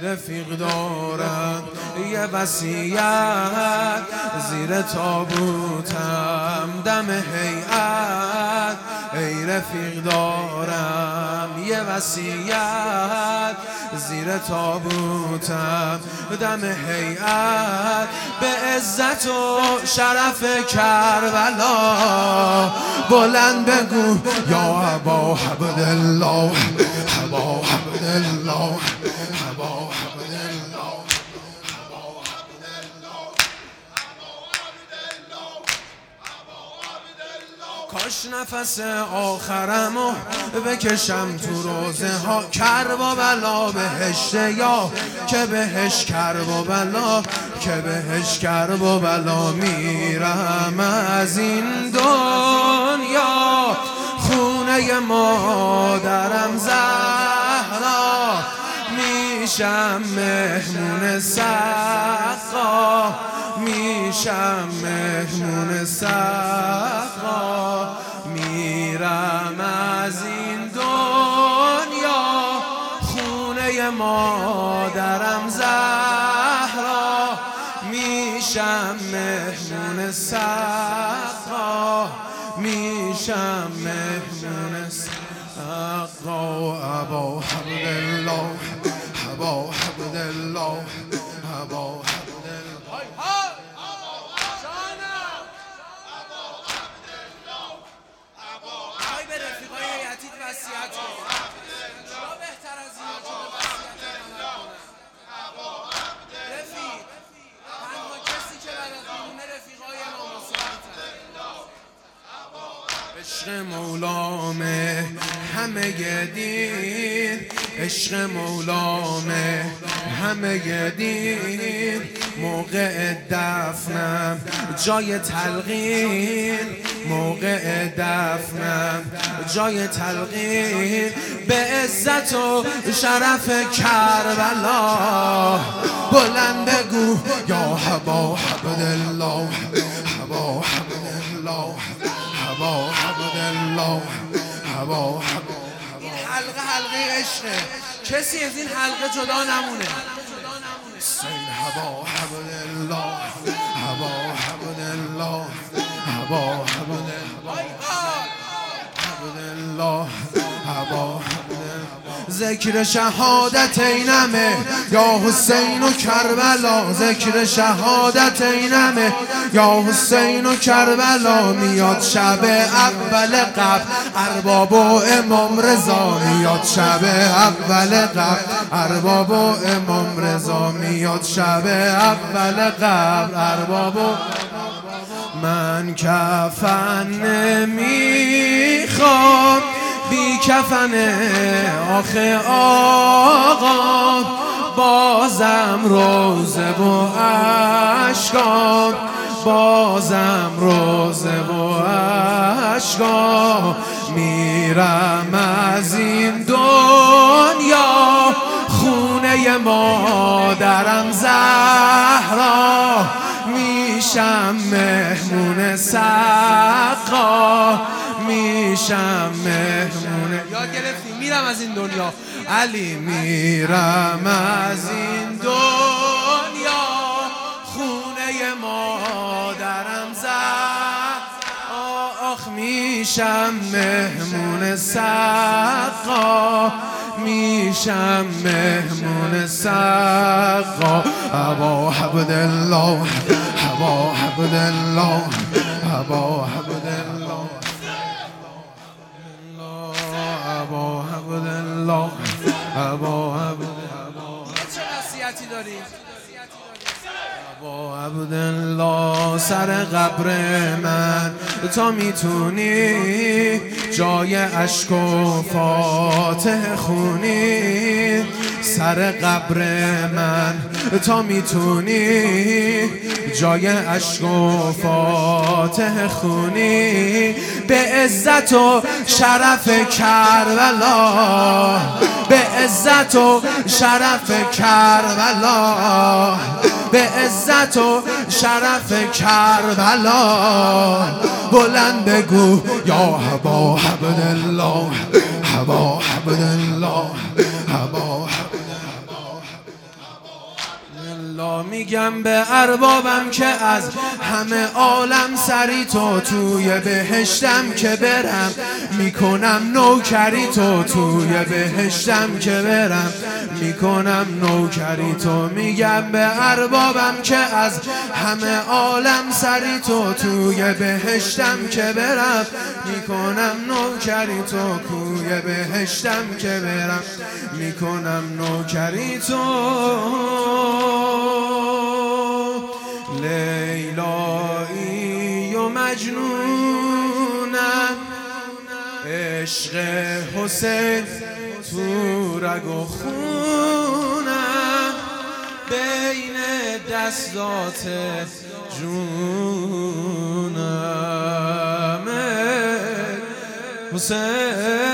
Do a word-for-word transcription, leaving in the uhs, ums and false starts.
رفیق دارم یه وصیت زیر تابوتم دم هیئت. ای رفیق دارم یه وصیت زیر تابوتم دم هیئت. به عزت و شرف کربلا بلند بگو یا ابا عبدالله، ابا عبدالله، ابا عبدالله. کاش نفس آخرمو بکشم تو روزه ها، کرب و بلا بهشت یا که بهش کرب و بلا، که بهش کرب و بلا. میرم از این دنیا خونه مادرم زهرا، میشم مهمون سقا، میشم مهمون سقا. میرم از این دنیا خونه مادرم زهرا، میشم مهمون سقا، میشم مهمون سقا. ابا عبدالله، ابا عبدالله، ابا عشق مولامه همه دین، عشق مولامه همه دین. موقع دفنم جای تلقین، موقع دفنم جای تلقین. به عزت و شرف کربلا بلند بگو یا ابا عبدالله، ابا عبدالله، ابا عبدالله، ابا عبدالله. این حلقه حلقه عشقه، کسی از این حلقه جدا نمونه. سین ابا عبدالله، ابا عبدالله، ابا عبدالله، ابا ذکر شهادت اینمه یا حسین و کربلا، ذکر شهادت اینمه یا حسین و کربلا. میاد شب اول قبل ارباب و امام رضا، میاد شب اول قبل ارباب و امام رضا، میاد شب اول قبل ارباب و. من کفن نمیخوام بی کفن آخه آقا، بازم روزه و اشکام، بازم روزه و اشکام. میرم از این دنیا خونه مادرم زهرا، میشم مهمون سقا، میشم مهمون. یاد گرفتیم میرم از این دنیا علی، میرم از این دنیا خونه مادرم زهرا، آخ میشم مهمون سقا، میشم مهمون سقا. ابا عبدالله، ابا عبدالله، ابا عبدالله، ابا عبدالله، ابا عبدالله. چه وصیتی داری؟ ابا عبدالله سر قبر من تا میتونی جای اشک و فاتح خونی، سر قبر من تا میتونی جای اشک و فاتح خونی. به عزت و شرف کربلا، به عزت و شرف کربلا، به عزت و شرف کربلا بلند بگو یا ابا عبدالله، ابا عبدالله، ابا والا میگم به اربابم که از همه عالم سری تو، توی بهشتم که برم میکنم نوکری تو، توی بهشتم که برم میکنم نوکری تو. میگم به اربابم که از همه عالم سری تو، توی بهشتم که برم میکنم نوکری تو، توی بهشتم که برم میکنم نوکری تو. لیلایی و مجنونم، عشق حسین تو رگ و خونم، بین دستات جونم حسین.